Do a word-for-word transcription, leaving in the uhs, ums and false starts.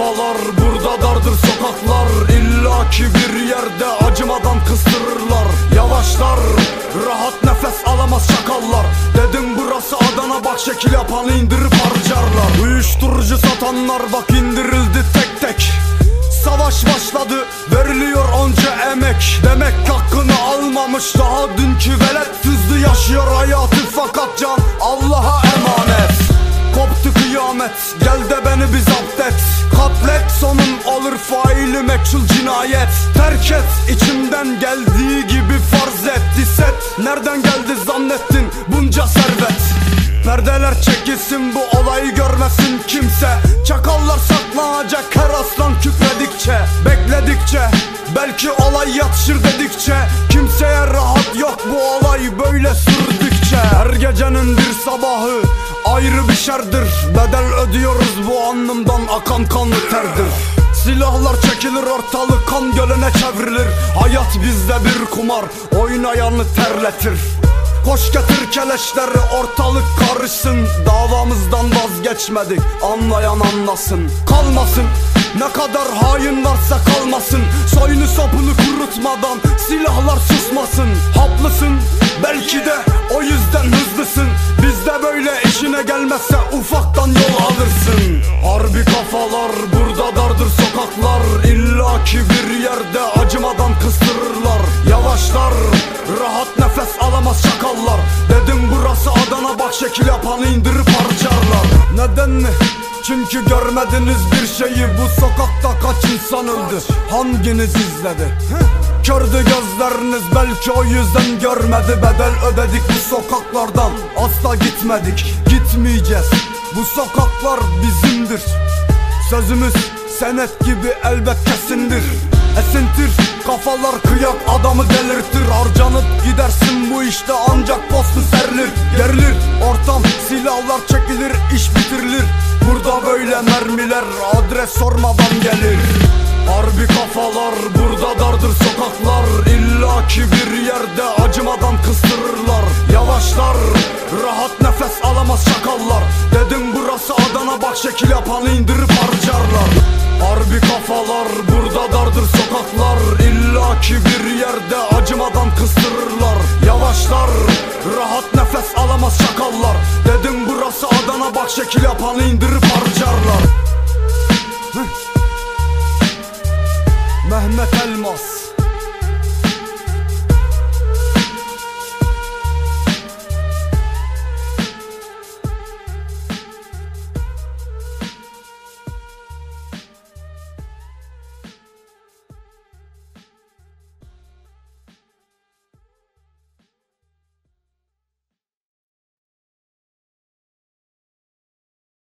kafalar, burada dardır sokaklar. İlla ki bir yerde acımadan kıstırırlar. Yavaşlar, rahat nefes alamaz çakallar. Dedim burası Adana, bak şekil yapanı indirip harcarlar. Uyuşturucu satanlar bak indirildi tek tek. Savaş başladı, veriliyor onca emek. Demek hakkını almamış daha dünkü velet. Hızlı yaşıyor hayatı fakat can Allah'a emanet. Koptu kıyamet, gel de beni bir zapt et. Katlet sonun olur, faili meçhul cinayet. Terk et, içimden geldiği gibi farz et. Hisset, nereden geldi zannettin bunca servet. Perdeler çekilsin, bu olayı görmesin kimse. Çakallar saklanacak her aslan küfredikçe. Bekledikçe, belki olay yatışır dedikçe. Kimseye rahat yok bu olay böyle sürdükçe. Her gecenin bir sabahı ayrı bir şerdir. Bedel ödüyoruz bu alnımdan akan kanlı terdir. Silahlar çekilir, ortalık kan gölüne çevrilir. Hayat bizde bir kumar, oynayanı terletir. Koş getir keleşleri, ortalık karışsın. Davamızdan vazgeçmedik, anlayan anlasın. Kalmasın, ne kadar hain varsa kalmasın. Soyunu sopunu kurutmadan silahlar susmasın. Haklısın, belki de o yüzden hızlısın. Bizde böyle işine gelmezse ufaktan yol alırsın. Harbi kafalar, burada dardır sokaklar. İlla ki bir yerde acımadan kıstırırlar. Yavaşlar, rahat nefes alamaz çakallar. Dedim burası Adana, bak şekil yapanı indirip harcarlar. Neden mi? Çünkü görmediniz bir şeyi. Bu sokakta kaç insan öldü, hanginiz izledi? Kördü gözleriniz, belki o yüzden görmedi. Bedel ödedik bu sokaklardan, asla gitmedik, gitmeyeceğiz. Bu sokaklar bizimdir. Sözümüz senet gibi elbet kesindir. Esintir, kafalar kıyak adamı delirtir. Harcanıp gidersin bu işte, ancak postu serilir. Gerilir ortam, silahlar çekilir, iş bitirilir. Burada böyle mermiler adres sormadan gelir. Harbi kafalar, burada dardır sokaklar. İlla ki bir yerde acımadan kıstırırlar. Yavaşlar, rahat nefes alamaz çakallar. Dedim burası Adana, bak şekil yapanı indirip harcarlar. Harbi kafalar, burada dardır sokaklar. İlla ki bir yerde acımadan kıstırırlar. Yavaşlar, rahat nefes alamaz çakallar. Dedim burası Adana, bak şekil yapanı indirip harcarlar. Mehmet Elmas.